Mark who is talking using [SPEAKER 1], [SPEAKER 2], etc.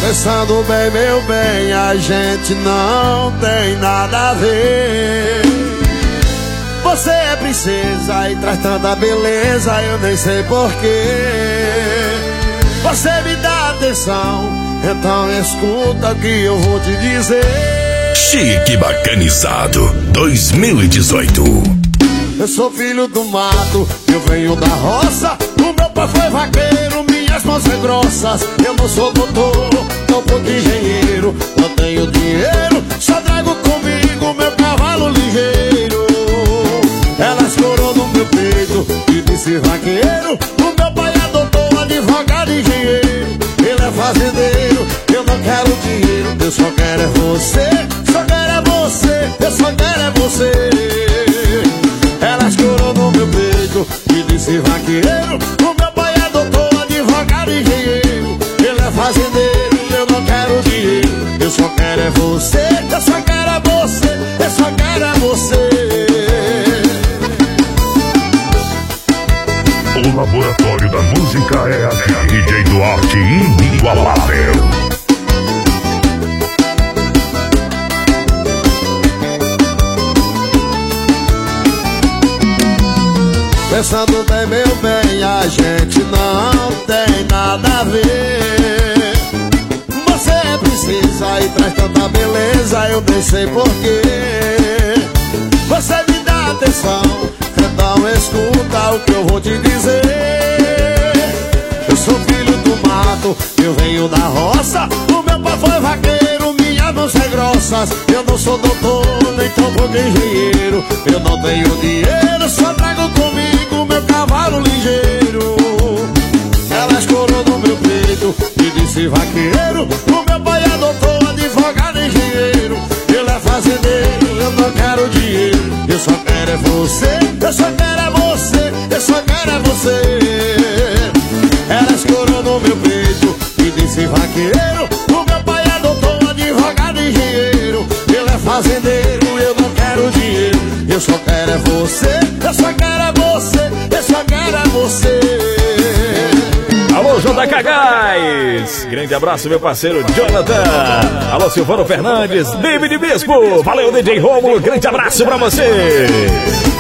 [SPEAKER 1] Pensando bem, meu bem, a gente não tem nada a ver. Você é princesa e traz tanta beleza, eu nem sei porquê. Você me dá atenção, então escuta o que eu vou te dizer.
[SPEAKER 2] Chique Bacanizado 2018.
[SPEAKER 1] Eu sou filho do mato, eu venho da roça. O meu pai foi vaqueiro, minhas mãos são grossas. Eu não sou doutor, não pouco engenheiro. Não tenho dinheiro, só trago comigo meu cavalo ligeiro. Ela escorou no meu peito e disse vaqueiro. O meu pai é doutor, advogado e engenheiro. Ele é fazendeiro, eu não quero dinheiro. Eu só quero é você, só quero é você, eu só quero é você. Ela escorou no meu peito e disse vaqueiro. O meu pai é doutor, advogado e engenheiro. Ele é fazendeiro, eu não quero dinheiro. Eu só quero é você, eu só quero é você, eu só quero é você.
[SPEAKER 2] O laboratório da música é aqui. DJ Duarte inigualável.
[SPEAKER 1] Pensando bem, meu bem, a gente não tem nada a ver. Você é princesa e traz tanta beleza, eu nem sei porquê. Você me dá atenção, então escuta o que eu vou te dizer. Eu sou filho do mato, eu venho da roça. O meu pai foi vaqueiro, minhas mãos são grossas. Eu não sou doutor, nem tão pouco engenheiro. Eu não tenho dinheiro, só trago comigo meu cavalo ligeiro. Ela escorou no meu peito e disse vaqueiro. O meu pai é doutor, advogado e engenheiro. Ele é fazendeiro, eu não quero dinheiro. Eu só quero é você, eu só quero é você, eu só quero é você. Ela escorou no meu peito e disse vaqueiro. O meu pai é doutor, advogado e engenheiro. Ele é fazendeiro, eu não quero dinheiro. Eu só quero é você, eu só quero é você, eu só quero é você.
[SPEAKER 3] Alô, JK Gás! Grande abraço, meu parceiro Jonathan. Alô, Silvano Fernandes, David Bispo. Valeu, DJ Rômulo. Grande abraço pra você.